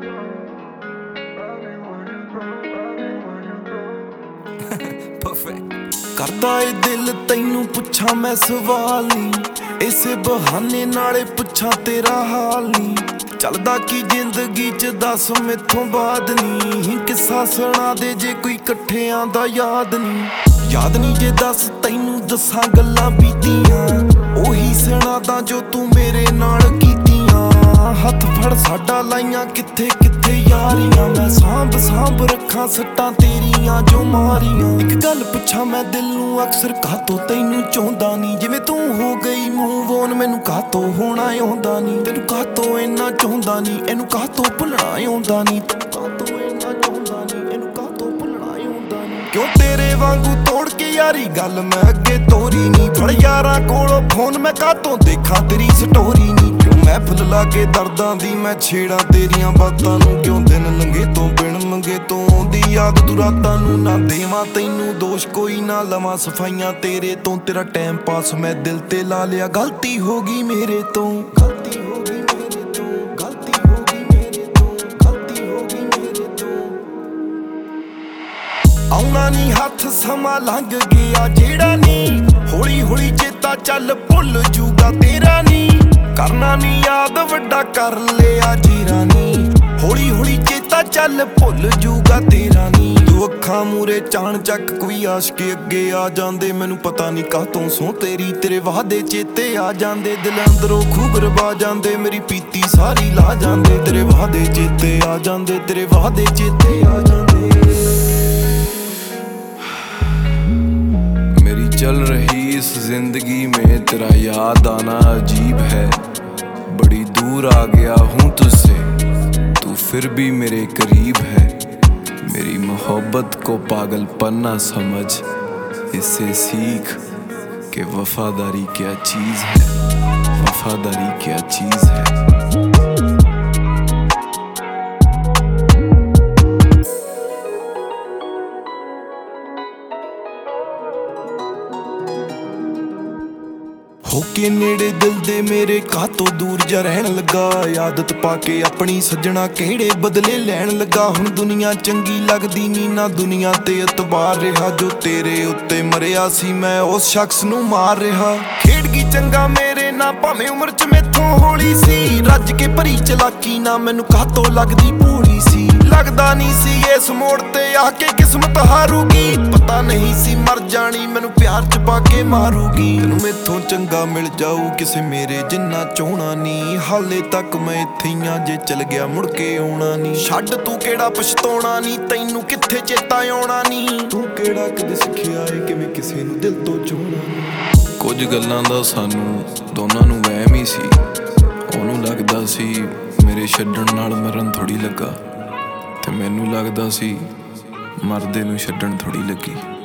ਕਰਦਾ ਏ ਦਿਲ ਤੈਨੂੰ ਪੁੱਛਾਂ ਮੈਂ ਸਵਾਲ ਨੀ, ਇਸੇ ਬਹਾਨੇ ਨਾਲੇ ਪੁੱਛਾਂ ਤੇਰਾ ਹਾਲ ਨੀ। ਚੱਲਦਾ ਕੀ ਜ਼ਿੰਦਗੀ ਚ ਦੱਸ ਮੈਥੋਂ ਬਾਅਦ ਨੀ, ਕਿੱਸਾ ਸੁਣਾ ਦੇ ਜੇ ਕੋਈ ਇਕੱਠਿਆਂ ਦਾ ਯਾਦ ਨੀ। ਯਾਦ ਨੀ ਜੇ ਦੱਸ ਤੈਨੂੰ ਦੱਸਾਂ ਗੱਲਾਂ ਬੀਤੀਆਂ, ਉਹੀ ਸੁਣਾਦਾ ਜੋ ਤੂੰ ਮੇਰੇ ਨਾਲ ਕੀਤੀਆਂ। ਹੱਥ ਫੜ ਸਾਡਾ ਲਾਈਆਂ ਕਿੱਥੇ ਕਿੱਥੇ ਯਾਰੀਆਂ, ਮੈਂ ਸਾਂਭ ਸਾਂਭ ਰੱਖਾਂ ਸੱਟਾਂ ਤੇਰੀਆਂ ਜੋ ਮਾਰੀਆਂ। ਇੱਕ ਗੱਲ ਪੁੱਛਾਂ ਮੈਂ ਦਿਲ ਨੂੰ ਅਕਸਰ ਕਾਹਤੋਂ ਤੈਨੂੰ ਚਾਹੁੰਦਾ ਨੀ, ਜਿਵੇਂ ਤੂੰ ਹੋ ਗਈ ਮੂਵ ਔਨ ਮੈਨੂੰ ਕਾਹਤੋਂ ਹੋਣਾ ਆਉਂਦਾ ਨੀ। ਤੈਨੂੰ ਕਾਹਤੋਂ ਇੰਨਾ ਚਾਹੁੰਦਾ ਨੀ, ਇਹਨੂੰ ਕਾਹਤੋਂ ਭੁੱਲਣਾ ਆਉਂਦਾ ਨੀ। ਕਾਹਤੋਂ ਇੰਨਾ ਚਾਹੁੰਦਾ ਨੀ, ਇਹਨੂੰ ਕਾਹਤੋਂ ਭੁੱਲਣਾ ਆਉਂਦਾ ਨੀ। ਕਿਉਂ ਤੇਰੇ ਵਾਂਗੂ ਤੋੜ ਕੇ ਯਾਰੀ ਗੱਲ ਮੈਂ ਅੱਗੇ ਤੋਰੀ ਨੀ, ਫੜ ਯਾਰਾਂ ਕੋਲੋਂ ਫੋਨ ਮੈਂ ਕਾਹਤੋਂ ਦੇਖਾਂ ਤੇਰੀ ਸਟੋਰੀ ਨੀ। ਮਹਿਫਿਲ ਲਾ ਕੇ ਦਰਦਾਂ ਦੀ ਮੈਂ ਛੇੜਾਂ ਤੇਰੀਆਂ ਬਾਤਾਂ ਨੂੰ, ਕਿਉਂ ਦਿਨ ਲੰਘੇ ਤੋਂ ਬਿਨ ਮੰਗੇ ਤੋਂ ਆਉਂਦੀ ਯਾਦ ਤੂੰ ਰਾਤਾਂ ਨੂੰ। ਨਾ ਦੇਵਾਂ ਤੈਨੂੰ ਦੋਸ਼ ਕੋਈ ਨਾ ਲਵਾਂ ਸਫਾਈਆਂ ਤੇਰੇ ਤੋਂ, ਤੇਰਾ ਟਾਈਮ ਪਾਸ ਮੈਂ ਦਿਲ ਤੇ ਲਾ ਲਿਆ। ਗਲਤੀ ਹੋ ਗਈ ਮੇਰੇ ਤੋਂ, ਗਲਤੀ ਹੋ ਗਈ ਮੇਰੇ ਤੋਂ, ਗਲਤੀ ਹੋ ਗਈ ਮੇਰੇ ਤੋਂ, ਗਲਤੀ ਹੋ ਗਈ ਮੇਰੇ ਤੋਂ। ਆਉਣਾ ਨੀ ਹੱਥ ਸਮਾਂ ਲੰਘ ਗਿਆ ਜਿਹੜਾ ਨੀ, ਹੌਲੀ ਹੌਲੀ ਚੇਤਾ ਚੱਲ ਭੁੱਲ ਜੂਗਾ ਤੇਰਾ ਨੀ। ਕਰਨਾ ਨੀ ਯਾਦ ਵੱਡਾ ਕਰ ਲਿਆ ਜੀਰਾ ਨੀ, ਹੌਲੀ ਹੌਲੀ ਚੇਤਾ ਚੱਲ ਭੁੱਲ ਜੂਗਾ ਤੇਰਾ ਨੀ। ਤੂੰ ਅੱਖਾਂ ਮੂਰੇ ਚਾਣ ਚੱਕ ਕੋਈ ਆਸ਼ਕ ਅੱਗੇ ਆ ਜਾਂਦੇ, ਮੈਨੂੰ ਪਤਾ ਨੀ ਕਾਹਤੋਂ ਸੋ ਤੇਰੇ ਵਾਅਦੇ ਚੇਤੇ ਆ ਜਾਂਦੇ। ਦਿਲ ਅੰਦਰੋਂ ਖੂਬ ਰਵਾ ਜਾਂਦੇ, ਮੇਰੀ ਪੀਤੀ ਸਾਰੀ ਲਾ ਜਾਂਦੇ। ਤੇਰੇ ਵਾਅਦੇ ਚੇਤੇ ਆ ਜਾਂਦੇ, ਤੇਰੇ ਵਾਅਦੇ ਚੇਤੇ ਆ ਜਾਂਦੇ। मेरी चल रही इस जिंदगी में तेरा याद आना अजीब है, बड़ी दूर आ गया हूँ तुझसे तू फिर भी मेरे करीब है। मेरी मोहब्बत को पागलपन ना समझ, इससे सीख कि वफादारी क्या चीज़ है, वफादारी क्या चीज़ है। ਹੋ ਕੇ ਨੇੜੇ ਦਿਲ ਦੇ ਮੇਰੇ ਕਾਹਤੋਂ ਦੂਰ ਜਾ ਰਹਿਣ ਲੱਗਾ, ਆਦਤ ਪਾ ਕੇ ਆਪਣੀ ਸੱਜਣਾ ਕਿਹੜੇ ਬਦਲੇ ਲੈਣ ਲੱਗਾ। ਹੁਣ ਦੁਨੀਆ ਚੰਗੀ ਲੱਗਦੀ ਨੀ, ਨਾ ਦੁਨੀਆ ਤੇ ਇਤਬਾਰ ਰਿਹਾ। ਜੋ ਤੇਰੇ ਉੱਤੇ ਮਰਿਆ ਸੀ ਮੈਂ ਉਸ ਸ਼ਖਸ ਨੂੰ ਮਾਰ ਰਿਹਾ। ਖੇਡ ਗਈ ਚੰਗਾ ਮੇਰੇ ਨਾਲ ਭਾਵੇਂ ਉਮਰ ਚ ਮੈਥੋਂ ਹੌਲੀ ਸੀ, ਰੱਜ ਕੇ ਭਰੀ ਚਲਾਕੀ ਨਾ ਮੈਨੂੰ ਕਾਹਤੋਂ ਲੱਗਦੀ ਭੋਲੀ ਸੀ। ਲੱਗਦਾ ਨਹੀਂ ਸੀ ਇਸ ਮੋੜ ਤੇ ਆ ਕੇ ਕਿਸਮਤ ਹਾਰੂਗੀ, ਪਤਾ ਨਹੀਂ ਸੀ ਮਰ ਜਾਣੀ ਮੈਨੂੰ ਪਿਆਰ ਚ ਪਾ ਕੇ ਮਾਰੂਗੀ। ਤੈਨੂੰ ਮੈਥੋਂ ਚੰਗਾ ਮਿਲ ਜਾਊ ਕਿਸੇ ਮੇਰੇ ਜਿੰਨਾ ਚਾਹੁਣਾ ਨੀ, ਹਾਲੇ ਤੱਕ ਮੈਂ ਇੱਥੇ ਆਂ ਜੇ ਚਲ ਗਿਆ ਮੁੜ ਕੇ ਆਉਣਾ ਨੀ। ਛੱਡ ਤੂੰ ਕਿਹੜਾ ਪਛਤਾਉਣਾ ਨੀ, ਤੈਨੂੰ ਕਿੱਥੇ ਚੇਤਾ ਆਉਣਾ ਨੀ। ਤੂੰ ਕਿਹੜਾ ਕਦੇ ਸਿੱਖਿਆ ਏ ਕਿਵੇਂ ਕਿਸੇ ਨੂੰ ਦਿਲ ਤੋਂ ਚਾਹੁਣਾ ਨੀ। ਕੁਝ ਗੱਲਾਂ ਦਾ ਸਾਨੂੰ ਦੋਨਾਂ ਨੂੰ ਵਹਿਮ ਹੀ ਸੀ, ਉਹਨੂੰ ਲੱਗਦਾ ਸੀ ਮੇਰੇ ਛੱਡਣ ਨਾਲ ਮਰਨ ਥੋੜੀ ਲੱਗਾ, ਤੇ ਮੈਨੂੰ ਲੱਗਦਾ ਸੀ ਮਰਦੇ ਨੂੰ ਛੱਡਣ ਥੋੜੀ ਲੱਗੀ।